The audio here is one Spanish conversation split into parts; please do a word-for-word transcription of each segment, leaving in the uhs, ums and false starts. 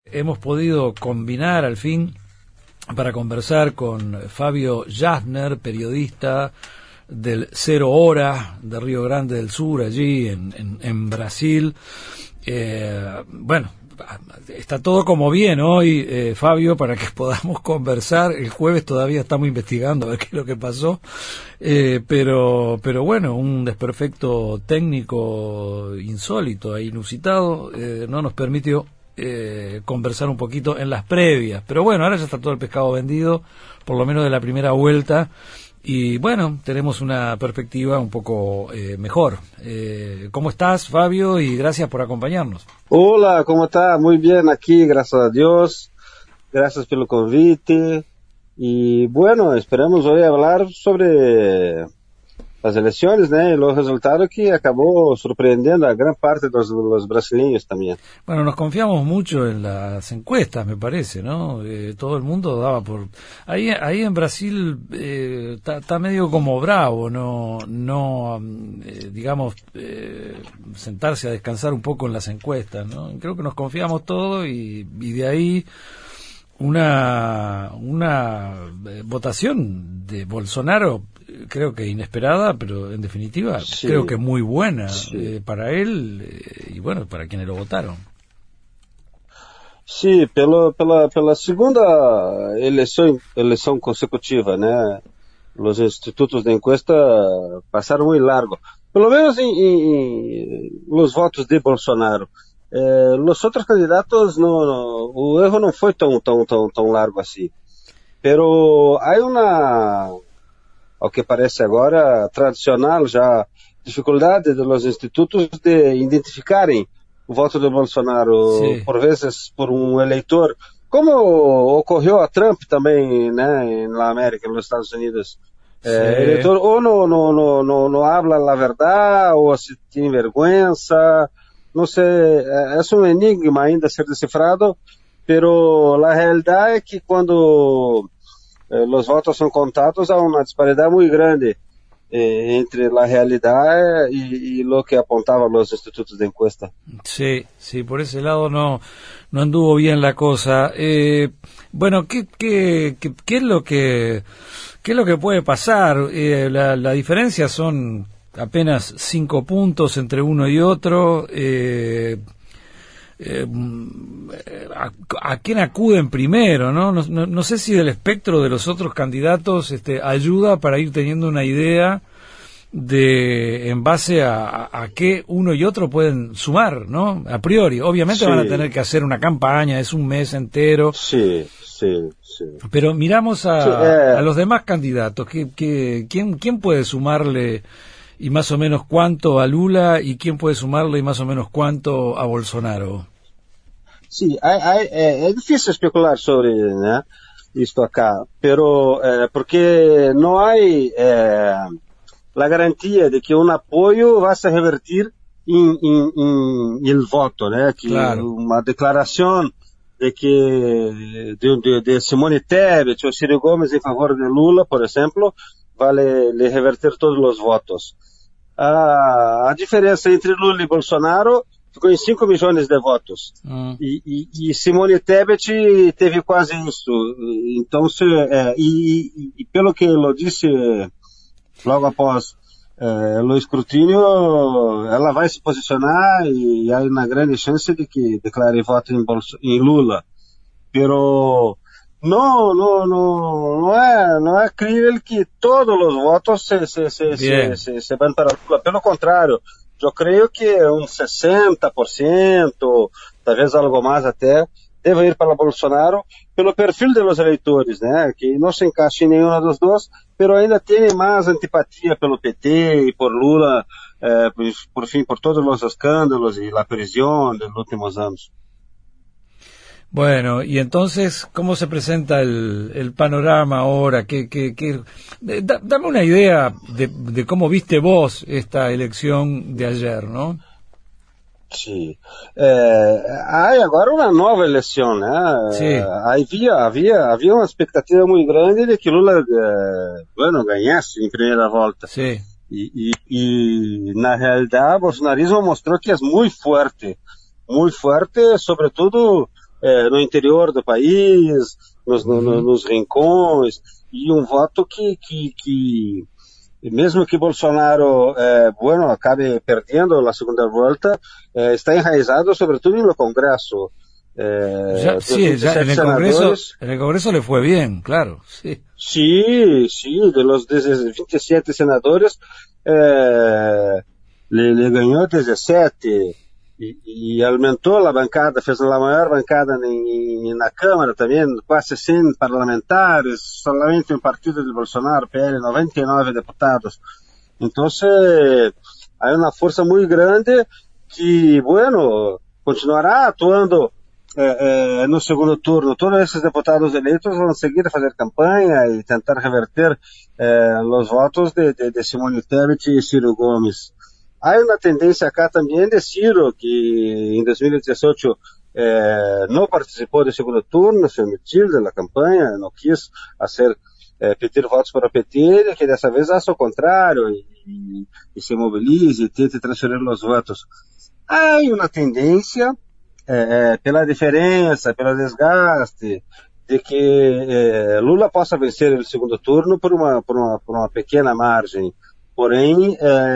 Hemos podido combinar al fin para conversar con Fabio Jasner, periodista del Cero Hora de Río Grande del Sur, allí en, en, en Brasil. Eh, bueno, está todo como bien hoy, eh, Fabio, para que podamos conversar. El jueves todavía estamos investigando a ver qué es lo que pasó, eh, pero pero bueno, un desperfecto técnico insólito e inusitado eh, no nos permitió eh, conversar un poquito en las previas. Pero bueno, ahora ya está todo el pescado vendido, por lo menos de la primera vuelta. Y bueno, tenemos una perspectiva un poco eh, mejor. Eh, ¿Cómo estás, Fabio? Y gracias por acompañarnos. Hola, ¿cómo estás? Muy bien aquí, gracias a Dios. Gracias pelo convite. Y bueno, esperamos hoy hablar sobre las elecciones, ¿no? Y los resultados que acabó sorprendiendo a gran parte de los, los brasileños también. Bueno, nos confiamos mucho en las encuestas, me parece, ¿no? Eh, todo el mundo daba por... Ahí ahí en Brasil está eh, medio como bravo, no, no eh, digamos, eh, sentarse a descansar un poco en las encuestas, ¿no? Creo que nos confiamos todo y, y de ahí una, una eh, votación de Bolsonaro, creo que inesperada, pero en definitiva sí, creo que muy buena sí. eh, para él eh, y bueno, para quienes lo votaron. Sí, pela, pela, pela segunda eleição, eleição consecutiva, né? Os institutos de encuesta passaram muito largo, pelo menos em, em, em os votos de Bolsonaro. Eh, os outros candidatos, no, no, o erro não foi tão, tão, tão, tão largo assim. Pero há uma, ao que parece agora, tradicional já, dificuldade dos institutos de identificarem o voto de Bolsonaro, sí. Por vezes por um eleitor, como ocorreu a Trump também, né, na América, nos Estados Unidos. Sí. Eh, eleitor ou não, não, não, não, não habla a verdade, ou se tem vergonha, não sei, é um enigma ainda a ser decifrado, pero a realidade é que quando eh, os votos são contados, há uma disparidade muito grande eh, entre a realidade e, e o que apontavam os institutos de encuesta. Sí, sí, por ese lado no, no anduvo bien la cosa. Eh, bueno, ¿qué, qué, qué, qué es lo que, qué es lo que puede pasar? Eh, la, la diferencia son apenas cinco puntos entre uno y otro. Eh, eh, a, a quién acuden primero, ¿no? No, no no sé si del espectro de los otros candidatos este ayuda para ir teniendo una idea de en base a, a, a qué uno y otro pueden sumar, ¿no? A priori, obviamente sí. Van a tener que hacer una campaña, es un mes entero. Sí, sí, sí. Pero miramos a, sí, eh. a los demás candidatos, ¿qué, qué, quién, quién puede sumarle y más o menos cuánto a Lula, y quién puede sumarle y más o menos cuánto a Bolsonaro? Sí, hay, hay, é, é difícil especular sobre, né, isto acá, pero eh, porque não há eh, a garantia de que um apoio vai se revertir em, em, em el voto, né, que claro. Uma declaração de que de, de, de Simone Tebet ou Ciro Gomes em favor de Lula, por exemplo, vai lhe reverter todos os votos. A, a diferença entre Lula e Bolsonaro ficou em cinco milhões de votos. Hum. E, e, e Simone Tebet teve quase isso. Então, se, é, e, e pelo que eu disse logo após é, o escrutínio, ela vai se posicionar e há uma grande chance de que declare voto em, Bolso, em Lula. Pero não, não, não, não é, não é crível que todos os votos se, se, se, se, se, se vão para Lula. Pelo contrário, eu creio que uns sessenta por cento, talvez algo mais até, deve ir para Bolsonaro pelo perfil dos eleitores, né, que não se encaixa em nenhuma dos dois, mas ainda tem mais antipatia pelo P T e por Lula, eh, por, por fim, por todos os escândalos e a prisão dos últimos anos. Bueno, y entonces, ¿cómo se presenta el, el panorama ahora? ¿Qué, qué, qué? Da, dame una idea de, de cómo viste vos esta elección de ayer, ¿no? Sí. Eh, hay agora uma nova eleição, né? Sí. Havia, havia, havia uma expectativa muito grande de que Lula, eh, bueno, ganhasse em primeira volta. Sí. E, e, e na realidade, o bolsonarismo mostrou que é muito forte, muito forte, sobretudo é, no interior do país, nos, Uhum. no, nos rincões, e um voto que, que, que mesmo que Bolsonaro, eh, bueno, acabe perdendo a segunda volta, eh, está enraizado sobretudo no Congresso. Eh, Ya, dos sí, ya en veintisiete el Congreso, senadores, en el Congreso le fue bien, claro, sí. sí, sí, de los veintisiete senadores, eh, le, le ganhou dezessete e, e aumentou a bancada, fez a maior bancada em, na Câmara também, quase cem parlamentares, solamente um partido de Bolsonaro, P L, noventa e nove deputados. Então, há uma força muito grande que, bueno, continuará atuando eh, eh, no segundo turno. Todos esses deputados eleitos vão seguir a fazer campanha e tentar reverter eh, os votos de, de, de Simone Tebet e Ciro Gomes. Há uma tendência acá também de Ciro, que em dois mil e dezoito eh, não participou do segundo turno, se omitiu da campanha, não quis fazer, eh, pedir votos para o P T, que dessa vez faça o contrário e, e, e se mobilize e tente transferir os votos. Há uma tendência, eh, pela diferença, pelo desgaste, de que eh, Lula possa vencer no segundo turno por uma, por uma, por uma pequena margem. Porém,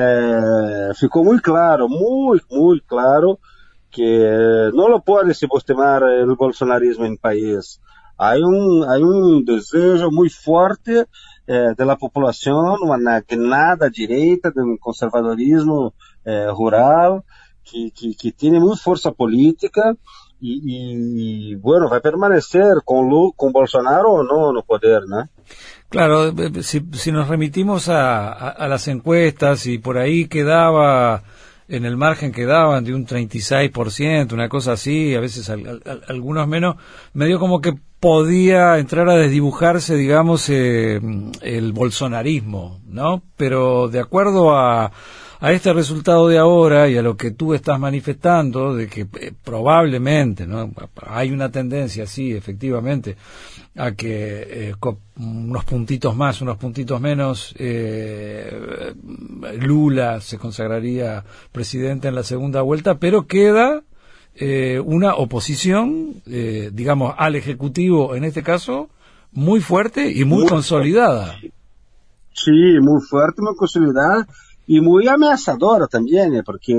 eh, ficou muito claro, muito, muito claro, que eh, não pode se subestimar o bolsonarismo no país. Há um, há um desejo muito forte eh, da população, uma guinada direita, de um conservadorismo eh, rural, que, que, que tem muita força política e, e, bueno, vai permanecer com, Lu, com Bolsonaro ou não no poder, né? Claro, si, si nos remitimos a, a, a las encuestas y por ahí quedaba, en el margen quedaban de un treinta y seis por ciento, una cosa así, a veces al, al, algunos menos, medio como que podía entrar a desdibujarse, digamos, eh, el bolsonarismo, ¿no? Pero de acuerdo a, a este resultado de ahora y a lo que tú estás manifestando, de que eh, probablemente, ¿no? Hay una tendencia, sí, efectivamente, a que eh, con unos puntitos más, unos puntitos menos, eh, Lula se consagraría presidente en la segunda vuelta, pero queda eh, una oposición, eh, digamos, al Ejecutivo, en este caso, muy fuerte y muy, muy consolidada. Sí, muy fuerte, muy consolidada y muy amenazadora también, porque,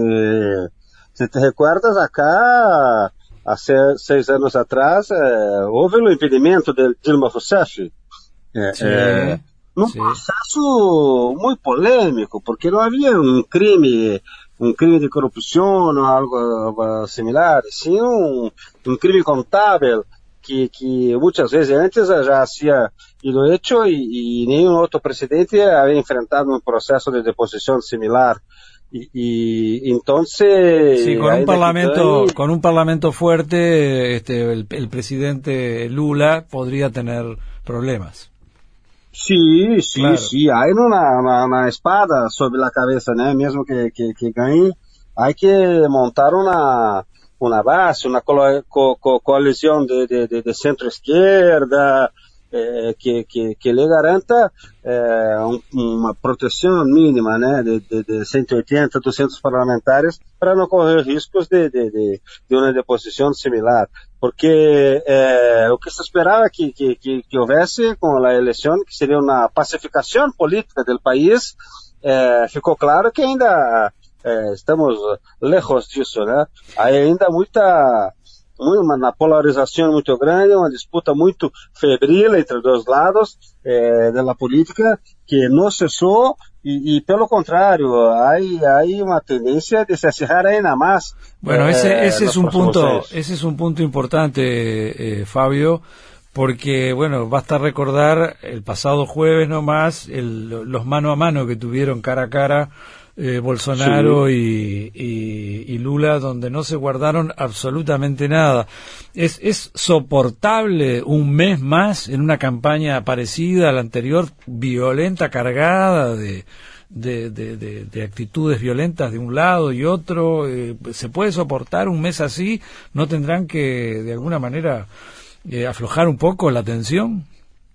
si te recuerdas, acá há seis anos atrás, eh, houve o impedimento de Dilma Rousseff, eh, sí, eh, num sí. processo muito polêmico, porque não havia um crime, um crime de corrupção ou algo similar, sim um, um crime contábil que, que muitas vezes antes já havia sido hecho e, e nenhum outro presidente havia enfrentado um processo de deposição similar. Y, y entonces sí, con un parlamento con un parlamento fuerte, este el, el presidente Lula podría tener problemas. Sí, sí, claro. Sí, hay una, una, una espada sobre la cabeza, ¿no? Mesmo que, que, que gane, hay que montar una, una base, una co co co coalición de, de, de, de centro-izquierda, eh, que, que, que le garanta eh, un, uma proteção mínima, né, de, de, de cento e oitenta, duzentos parlamentares para não correr riscos de, de, de, de uma deposição similar. Porque eh, o que se esperava que, que, que, que houvesse com a eleição, que seria uma pacificação política do país, eh, ficou claro que ainda eh, estamos lejos disso, né? Há ainda muita uma polarização muito grande, uma disputa muito febril entre os dois lados eh, da política que não cessou e, e pelo contrário, há, há uma tendência de se acirrar ainda mais. Bueno, ese, eh, ese es un punto, ese es un punto importante, eh, Fabio, porque bueno, basta recordar el pasado jueves nomás el, los mano a mano que tuvieron cara a cara Eh, Bolsonaro sí. y, y, y Lula, donde no se guardaron absolutamente nada. ¿Es, es soportable un mes más en una campaña parecida a la anterior, violenta, cargada de, de, de, de, de actitudes violentas de un lado y otro? Eh, ¿Se puede soportar un mes así? ¿No tendrán que, de alguna manera, eh, aflojar un poco la tensión?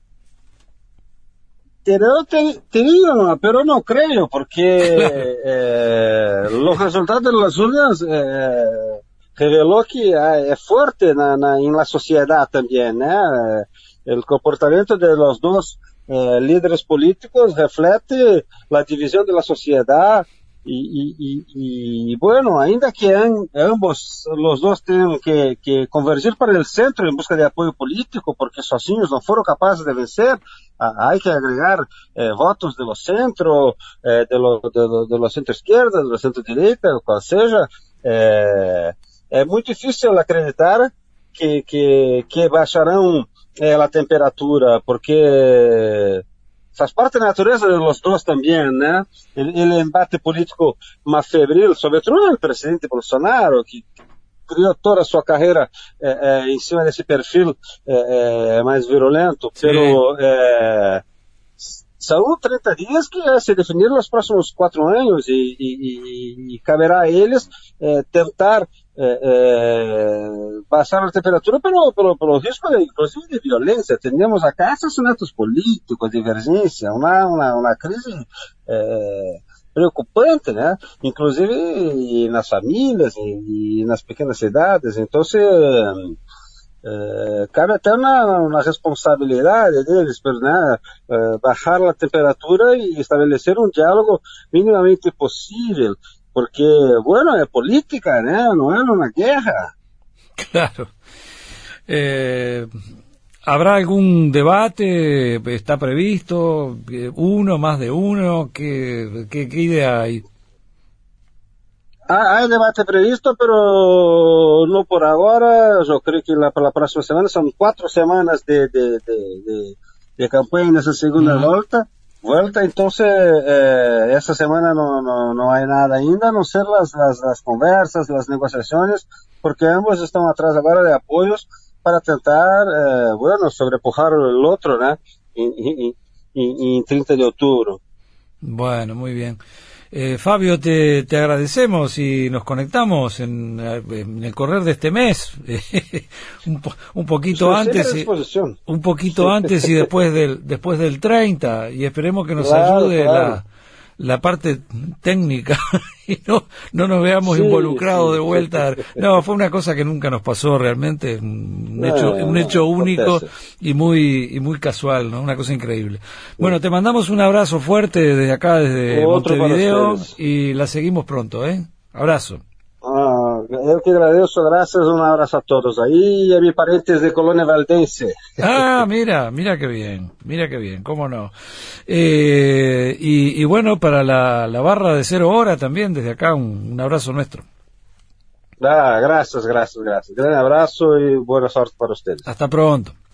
Pero te, te digo, pero no creo, porque eh, los resultados de las urnas eh, revelou que é forte na, na, em la sociedade também, né? O comportamento de los dois eh, líderes políticos reflete a divisão da sociedade e, e, e, e, bueno, ainda que an, ambos, os dois tenham que, que convergir para o centro em busca de apoio político, porque sozinhos não foram capazes de vencer, há que agregar eh, votos do centro, eh, de, lo, de, lo, de lo centro-esquerda, do centro-direita, qual seja, eh, é muito difícil acreditar que, que, que baixarão eh, a temperatura, porque faz parte da natureza de los dois também, né? O embate político mais febril, sobretudo o presidente Bolsonaro, que criou toda a sua carreira eh, eh, em cima desse perfil eh, eh, mais virulento, pero eh, são trinta dias que é se definir nos próximos quatro anos e, e, e caberá a eles eh, tentar eh, eh, baixar a temperatura pelo, pelo, pelo risco, de, inclusive, de violência. Temos acá assassinatos políticos, divergência, uma, uma, uma crise eh, preocupante, né? Inclusive nas famílias e, e nas pequenas cidades. Então, se... Uh, cabe até na, na responsabilidade deles, né, uh, baixar a temperatura e estabelecer um diálogo minimamente possível, porque, bueno, é política, né, não é uma guerra. Claro. Eh, ¿Habrá algún debate? ¿Está previsto? ¿Uno, más de uno? ¿Qué, qué, qué idea hay? Há, há debate previsto, pero não por agora. Eu creio que para a próxima semana são quatro semanas de, de, de, de, de campanha nessa segunda uhum. volta. Volta, então eh, essa semana não, não, não há nada ainda, a não ser as, as, as conversas, as negociações, porque ambos estão atrás agora de apoios para tentar, eh, bueno, sobrepujar o outro, né, em, em, em, em trinta de outubro. Bueno, muy bien. Eh, Fabio, te, te agradecemos y nos conectamos en, en el correr de este mes, un, po, un poquito sí, antes, y, un poquito sí. antes y después del después del treinta, y esperemos que nos claro, ayude claro. la la parte técnica y no no nos veamos sí, un no, hecho un hecho no, único acontece. y muy y muy casual, ¿no? Una cosa increíble. Bueno, te mandamos un abrazo fuerte desde acá, desde Otro Montevideo, y la seguimos pronto, ¿eh? Abrazo. Ah, eu que agradeço, graças, um abraço a todos aí, e a mis parentes de Colônia Valdense. Ah, mira, mira qué bien, mira qué bien, cómo no. Eh, y, y bueno, para la, la barra de Cero Hora también, desde acá, un, un abrazo nuestro. Ah, gracias, gracias, gracias. Gran abrazo y buena suerte para ustedes. Hasta pronto.